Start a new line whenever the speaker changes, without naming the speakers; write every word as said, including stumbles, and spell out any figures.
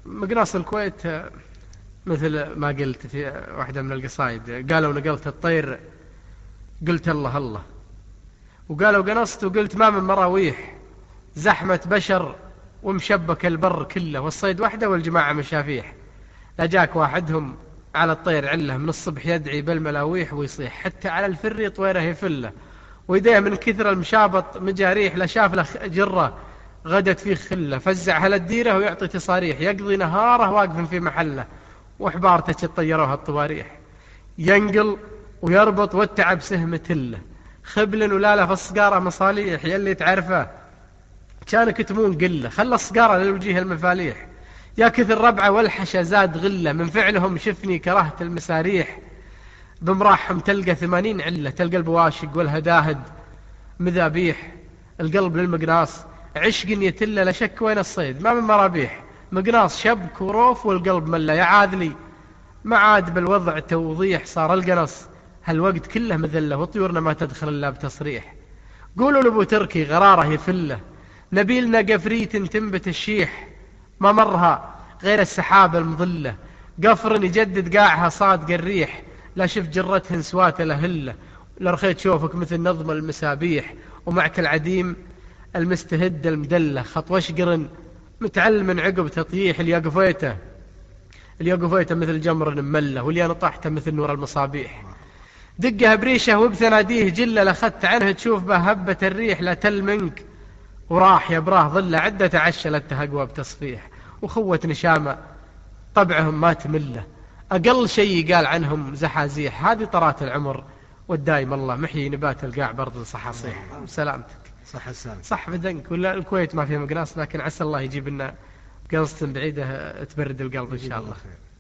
مقناص الكويت مثل ما قلت في واحدة من القصائد، قالوا نقلت الطير قلت الله الله، وقالوا قنصت وقلت ما من مراويح، زحمة بشر ومشبك البر كله، والصيد وحده والجماعة مشافيح. لا جاك واحدهم على الطير عله، من الصبح يدعي بالملاويح ويصيح، حتى على الفري طويره يفله، ويديه من كثر المشابط مجاريح، لا شاف له جرة غدت فيه خله، فزعها للديره ويعطي تصاريح، يقضي نهاره واقف في محله، وحبارته طيروها الطواريح، ينقل ويربط والتعب سهم تله، خبل ولا له في الصقارة مصاليح، يلي تعرفه كانك تمون قله، خلى الصقارة للوجيه المفاليح، يا كثر ربعه والحشا زاد غله، من فعلهم شفني كرهت المساريح، بمراحهم تلقى ثمانين علة، تلقى البواشق والهداهد مذابيح، القلب للمقناص عشق يتله، لا شك وين الصيد ما من مرابيح، مقناص شبك وروف والقلب مله، يا عاذلي ما عاد بالوضع توضيح، صار القنص هالوقت كله مذله، وطيورنا ما تدخل الا بتصريح. قولوا لابو تركي غراره يفله، نبيلنا قفريت تنبت الشيح، ما مرها غير السحاب المظله، قفر يجدد قاعها صاد الريح، لا شف جرتهن سوات لهله، لرخيت شوفك مثل نظم المسابيح، ومعك العديم المستهد المدله، خط وشقر متعلم عقب تطييح، اللي قفيته اللي قفيته مثل جمر ممله، واللي انا طحته مثل نور المصابيح، دقها بريشه وبثناديه جله، لخدت عنه تشوف به هبه الريح، لا تل منك وراح يا براه ظله، عدة تعشلتها أقوى بتصفيح، وخوة نشامة طبعهم ما تمله، أقل شيء قال عنهم زحازيح، هذه طرات العمر والدايم الله محيي نبات القاع برض صحصيح. سلامتك.
صح السلام.
صح بدنك، ولا الكويت ما فيها مقناص، لكن عسى الله يجيب لنا قنصة بعيدة تبرد القلب إن شاء الله.